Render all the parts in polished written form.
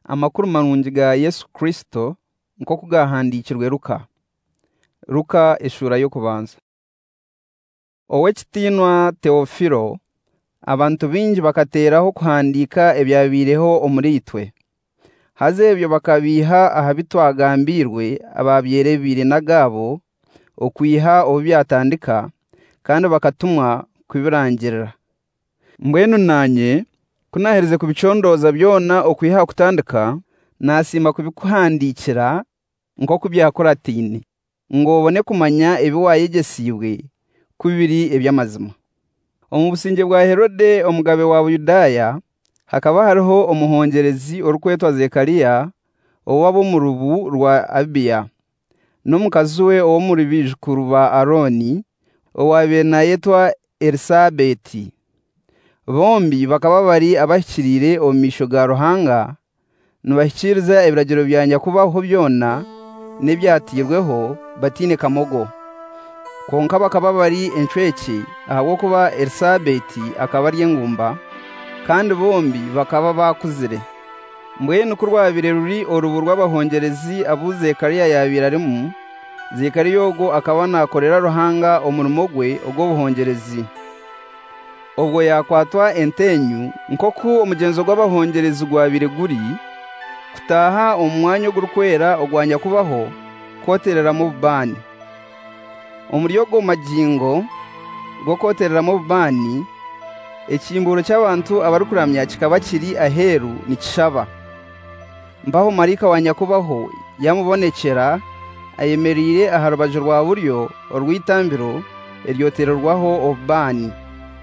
Amakuru marungi ga Yesu Kristo nko kugahandikirwe Luka eshura yo kubanza. Owe kitinwa Teofilo, abantu bingi bakateraho kuhandika ebyabireho omuritwe. Haze ebyo bakabiha ahabitwagambirwe ababyerebire nagabo okwiha obyatandika kandi bakatumwa kubirangirira. Mbwenu nanye kunahereze kubicondoza byona okwiha kutandika nasima kubikuhandikira nko kubyakoratini ngo bone kumanya ebiwayegesiwe kubiri ebyamazima. Omu businge bwa Herode omugabe wa Yudaya hakaba hariho omuhongerezi orukwetwa Zekariya owabo mu rubu rwa Abiya n'omukazi we owo mu rubijukuru ba Aroni owabena yetwa Elisabeti. Bombi bakaba bari abakirire omisho ga Ruhanga nubakiriza ebiragiro bya Nyakubaho byona nebyatirweho batine kamogo. Konka bakaba bari encweki ahabwo kuba Elisabeti akaba ari engumba kandi bombi bakaba bakuzire. Mbwenu kurwabire ruri orubu rw'abahongerezi abu Zekariya yabiraremu, Zekariya ogo akaba nakorera Ruhanga omurimo gwe ogwo buhongerezi. Obwo yakwatwa entenyu nkoku omugenzo gw'abahongerezi gwabire guri kutaha omwanya ogrukwera ogwanya kubaho koterera mu bubani. Omuryogo magingo go koterera mu bubani ekimburo cy'abantu abarukuramya kikaba kiri aheru nikishaba. Mbaho marika wa Nyakubaho yamubonekera ayemerire aharubajo rwa buryo orwitambiro eryotererwaho obubani.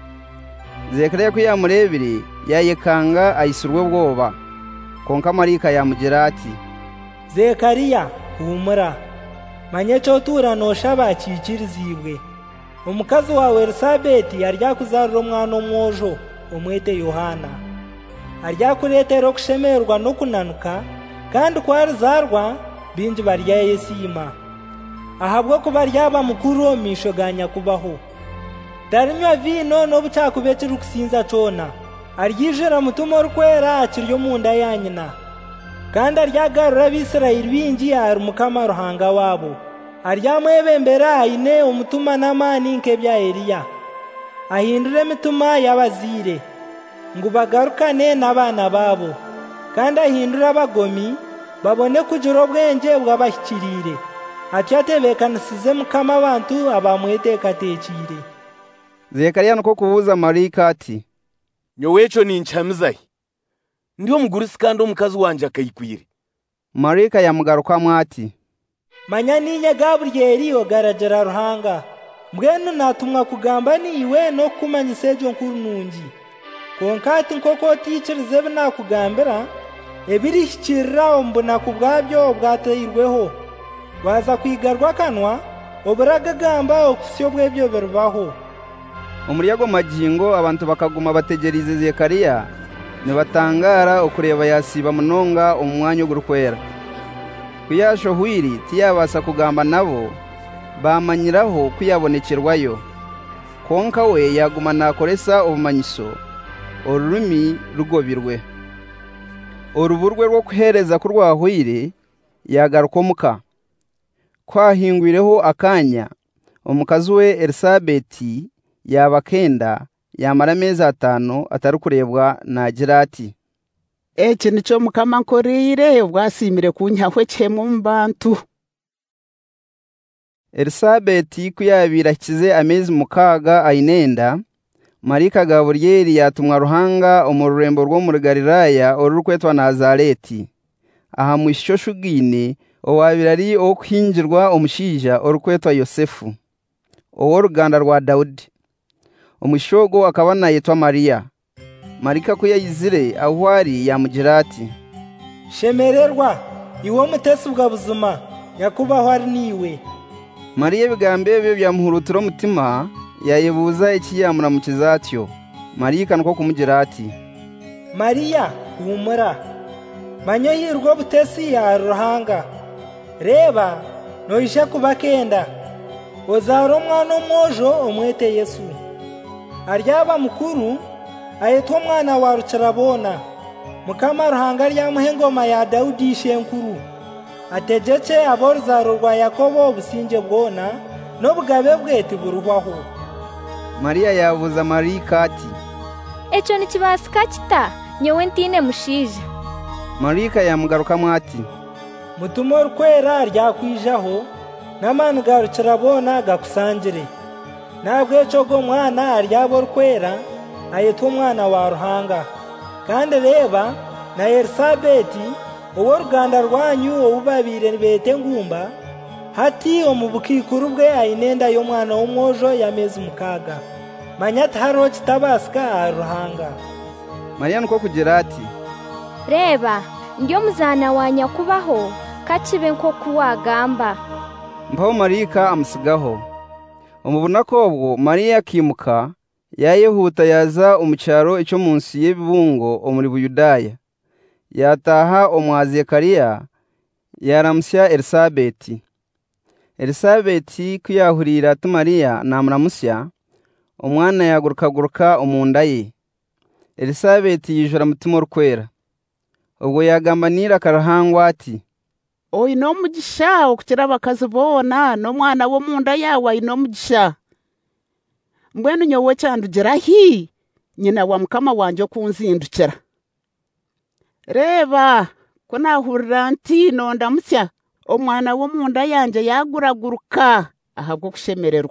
Zekariya ko yamurebire yayekanga ayisurwe bwoba. Konka marika yamugira ati, Zekariya humura, manye cyo turanoshaba kikirizibwe. Omukazi wawe Elisabeti arya kuzarura omwana omwojo omwete Yohana. Arya kuretera okushemerwa no kunanuka kandi kwarizarwa bingi barya yesima. Ahabwo kuba ryaba mukuru omisho ga Nyakubaho. Darinywa vino n'obucakube kirukusinza cona. Aryijira mutumo orukwera akiryo munda ya nyina. Kandi aryagarura Abisirayeli bingi ari Mukama Ruhanga wabo. Aryamwebembera aine omutuma n'amani nk'ebya Eliya. Ahindure emituma y'abazire ngo bagarukane n'abana babo. Kandi ahindure abagomi babone kugira obwenge bw'abashyikirire. Atyo atebekanisize Mukama abantu abamwetekatekire. Zekariya nuko kubuza marika ati, Nyowecho ninchamizahi. Ndiyo mugurisi kandi omukazi wanje akayikwire. Marika yamugarukamo ati, Manya ninye Gaburiyeli ogaragera Ruhanga. Mbwenu natumwa kugamba niwe no kumanyisa ebyo nkuru nungi. Konka ati nkoko tikirize binakugambira ebirihikirira ombunaku bwabyo bwatayirweho. Baza kwigarwa kanwa oburagagamba okusyo bwebyo birubaho. Omuryago magingo abantu bakaguma bategerize Zekariya nibatangara okureba yasiba munonga omwanya ogrukwera. Kuyasho hwiri tiyabasa kugamba nabo bamanyiraho kuyabonekerwayo. Konka we yaguma nakoresa obumanyiso orurumi rugobirwe. Oruburwe rwo kuhereza kurwahwire yagarukomuka. Kwahingwireho akanya omukazi we Elisabeti yabakenda yamara amezi 5 atarukurebwa nagira ati, Eki nico Mukama nkorire bwasimire kunyahwe cyemu mbantu. Elisabeti kuyabira kize amezi 6 ainenda, marika Gaburiyeli yatumwa Ruhanga omururembo rwo muri Galilaya orukwetwa Nazareti. Aha mwishyoshugine owabirari okuhingirwa omushija orukwetwa Yosefu owo ruganda rwa Daudi. Omushogo akabana yitwa Maria. Marika ko yayizire ahwari yamugira ati, Shemererwa iwo mutesi bwa buzima Nyakubaho ari niwe. Maria bigambe byo byamuhurutira umutima yayebuza ikiyamura mu kizatyo. Marika nuko kumugira ati, Maria humura, manyo yirwo butesi ya Ruhanga. Reba noisha kubakenda ozara omwana omwojo omwete Yesu. Aryaba mukuru ayetwa mwana wa Rucarabona. Mukama Ruhanga ryamuha engoma ya Dawudi shenkuru, ategeke ab'oruzaro rwa Yakobo obusinge bwona n'obugabe bwe tiburuhwaho. Mariya yabuza Marika ati, ekyo nikibasika kita nyowe ntine mushija. Marika yamugarukamo ati, Mutumo orukwera ryakwijaho n'amaani garukira boona gakusangire. Nabwo ekyo ogwo omwana aryaba orukwera ayetwa omwana wa Ruhanga. Kandi reba na Elisabeti ow'oruganda rwanyu obubabiire nibeeta engumba, hati omu bukiikuru bwe aine enda y'omwana w'omwojo y'amezi 6. Manya tihariho kitabasika aha Ruhanga. Mariya niko kugira ati, Reba ndi omuzaana wa nyakubaho kakibe nk'oku wagamba. mpaho Marika amusigaho. Omubunako obwo Mariya akimuka yayehuta yaza omu kyaro ekyo munsi y'ebibungo omuri Buyudaya. Yataha omwa Zekariya yaramusya Elisabeti. Elisabeti kuyahurira ati Mariya namuramusya, omwana yagurukaguruka omunda ye. Elisabeti yijura mutima orukwera. Ubwo yagambanira akarahangwa ati, Oine omugisha okukira abakazi boona n'omwana w'omunda yawe aine omugisha. Mbwenu nyowe kyandugira hi nyina wa mukama wanje okunzindukira. Reba ko nahurira nti nondamusya omwana w'omunda yanje yaguraguruka ahabwo kushemererwa.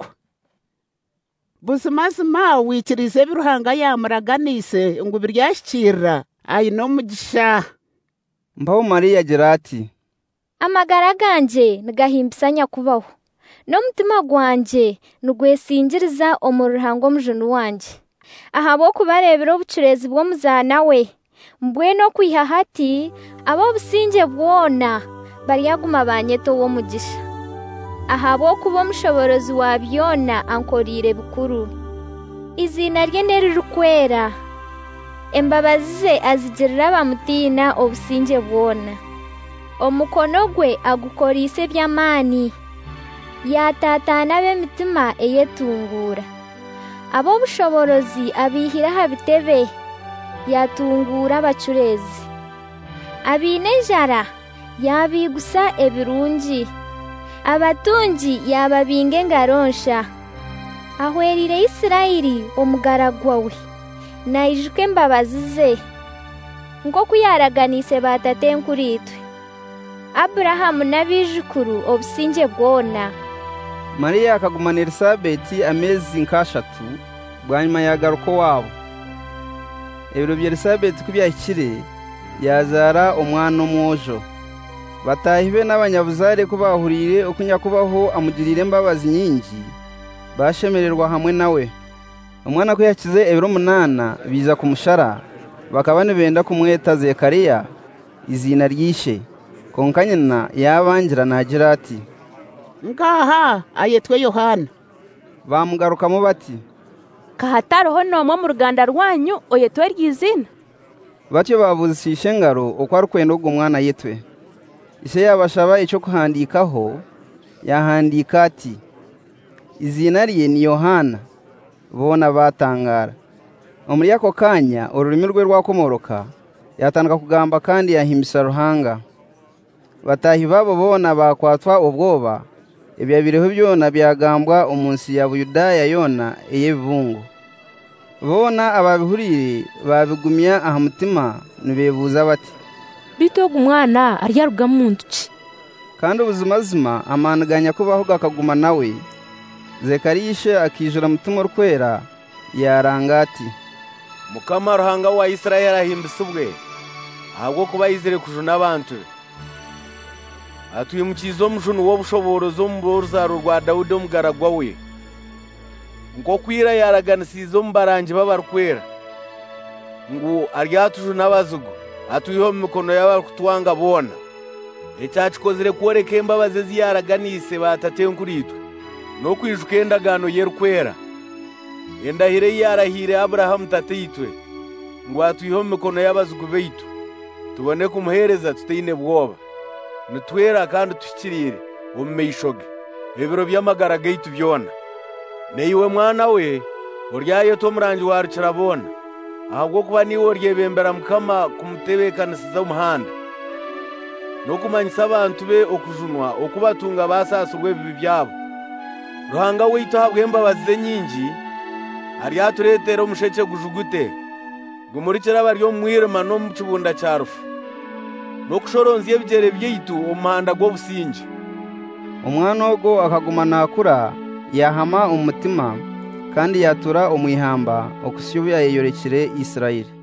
Buzimazima wikirize ebiruhanga yamuraganise ngo biryashikirira aine omugisha. mpaho Mariya agira ati, Amagara ganje nigahimbisa nyakubaho, n'omutima gwanje nigwesingiriza omu Ruhanga omujuni wanje, ahabw'okubareebera obucureezi bw'omuzaana we. Mbwenu okwiha hati ab'obusinge bwona baryaguma banyeta ow'omugisha, ahabw'okuba omushoborozi wa byona ankoriire bikuru. Izina rye niririkwera, embabazi ze azigirira abamutiina obusinge bwona. Omukono gwe agukoriise eby'amaani, yatataana b'emitima eyetunguura. Ab'obushoborozi abiihira aha bitebe, yatunguura abacureezi. Abiine enjara yabiigusa ebirungi, abatungi yababinga engaro nsha. Ahwerire Isirayiri omugaragwa we, naijuka embabazi ze, nk'oku yaraganiise batate nkuriitwe Aburahamu n'abiijukuru obusinge bwona. Mariya akagumana Elisabeti amezi 3 bwanyuma yagaruka wabo. Ebiro bya Elisabeti kubyahikire yazara omwana omwojo. Batahibe n'abanyabuzare ko bahurire okunyakubaho amugirire embabazi nyingi, bashemererwa hamwe nawe. Omwana ko yakize ebiro 8 biza kumushara, bakaba nibenda kumweta Zekariya izina ryishe. Konka nyina yabangira nagira ati, Ngaha ayetwe Yohana. Bamugarukamo bati, Kahataroho n'omwe mu ruganda rwanyu oyetwe ry'izina. Batyo babuzisishe ngaro okwa rukwenda ogwo mwana yetwe. Ise yabashaba icyo kuhandikaho, yahandika ati, izina rye ni Yohana. Bona batangara. Omuri ako kanya ururimi rwe rwakomoroka, yatandika kugamba kandi yahimbisa Ruhanga. Batahi babo bona bakwatwa ubwoba, ebya biriho byona byagambwa omunsi ya Buyudaya yona eyebungu. Bona ababihurire babigumya aha mutima nibebuza bati, Bitoga umwana aryaruga muntu ki? Kandi ubuzimazima amanaganya kubaho gakaguma nawe. Zekariya akijura mutima orukwera yaranga ati, Mukama Ruhanga wa Isirayeli ahimbisa ubwe, ahabwo kuba yizire kujuna abantu. Atuyimukiza omujuni w'obushoborozi omu ruzaro rwa Dawudi omugaragwa we, nk'okwira yaraganisiza omu barangi b'abarukwera, ngu aryatujuna abazigu atuyiho mu mikono y'abarikutwanga boona. Ekyakikozire kworeka embabazi eziyaraganiise batate nkuriitwe, n'okwijuka endagaano y'erukwera, endahiro yarahire Aburahamu tateitwe, ngu atuyiho mu mikono y'abazigu baitu, tubone kumuheereza tutaine bwoba, nitwera kandi tushikirire omu maisho ge ebiro by'amagara gaitu byona. Neiwe mwana we oryayeta omurangi wa rukira boona, ahabwo kuba niwo ryebembera mukama kumutebekanisiza umuhanda no kumanyisa abantu be okujunwa okubatunga basasurwe bibi byabo. Ruhanga witu habwe embabazi nyingi ari aturetera umusheke gujugute gumurikira baryo mwirima no mu kibunda cya rufu no kushoronza ebyere byitu umuhanda gwo busingi. Umwana ogo akaguma nakura yahama umutima kandi yatura umwihamba okusyubu yayorekire Isirayeli.